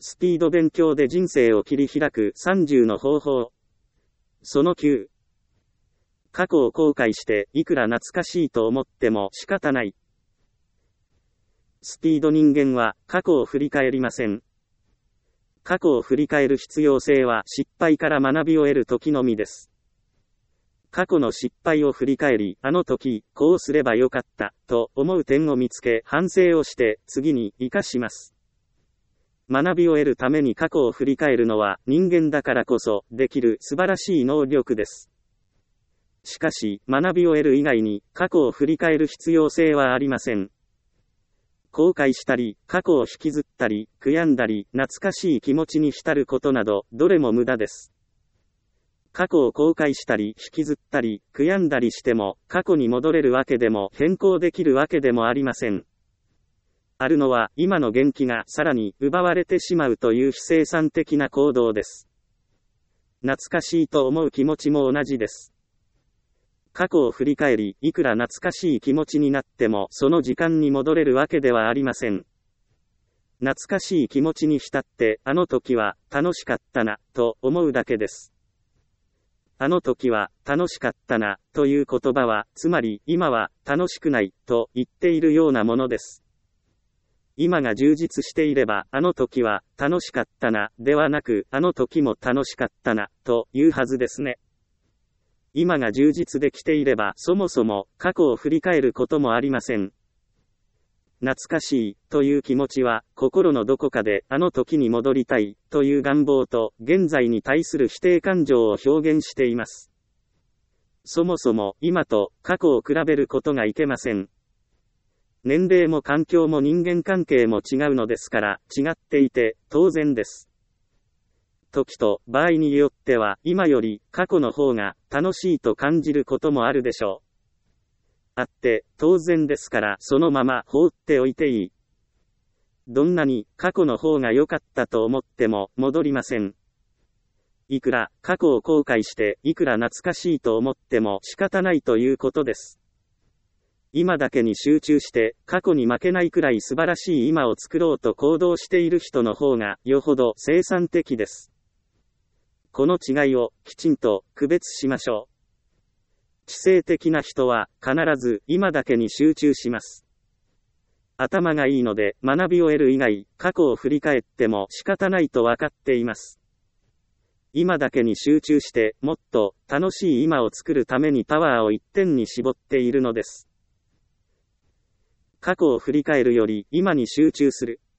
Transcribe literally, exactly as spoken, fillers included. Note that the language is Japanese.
スピード勉強で人生を切り開くさんじゅうの方法。そのきゅう。過去を後悔していくら懐かしいと思っても仕方ない。スピード人間は過去を振り返りません。過去を振り返る必要性は失敗から学びを得る時のみです。過去の失敗を振り返り、あの時、こうすればよかった、と思う点を見つけ、反省をして、次に生かします。学びを得るために過去を振り返るのは、人間だからこそ、できる素晴らしい能力です。しかし、学びを得る以外に、過去を振り返る必要性はありません。後悔したり、過去を引きずったり、悔やんだり、懐かしい気持ちに浸ることなど、どれも無駄です。過去を後悔したり、引きずったり、悔やんだりしても、過去に戻れるわけでも、変更できるわけでもありません。あるのは、今の元気がさらに奪われてしまうという非生産的な行動です。懐かしいと思う気持ちも同じです。過去を振り返り、いくら懐かしい気持ちになっても、その時間に戻れるわけではありません。懐かしい気持ちに浸って、あの時は楽しかったな、と思うだけです。あの時は楽しかったな、という言葉は、つまり今は楽しくない、と言っているようなものです。今が充実していれば、あの時は楽しかったな、ではなく、あの時も楽しかったな、というはずですね。今が充実できていれば、そもそも過去を振り返ることもありません。懐かしいという気持ちは、心のどこかであの時に戻りたいという願望と、現在に対する否定感情を表現しています。そもそも今と過去を比べることがいけません。年齢も環境も人間関係も違うのですから、違っていて当然です。時と場合によっては、今より過去の方が楽しいと感じることもあるでしょう。あって当然ですから、そのまま放っておいていい。どんなに過去の方が良かったと思っても戻りません。いくら過去を後悔していくら懐かしいと思っても仕方ないということです。今だけに集中して過去に負けないくらい素晴らしい今を作ろうと行動している人の方がよほど生産的です。この違いをきちんと区別しましょう。知性的な人は必ず今だけに集中します。頭がいいので学びを得る以外、過去を振り返っても仕方ないと分かっています。今だけに集中してもっと楽しい今を作るためにパワーを一点に絞っているのです。過去を振り返るより今に集中する。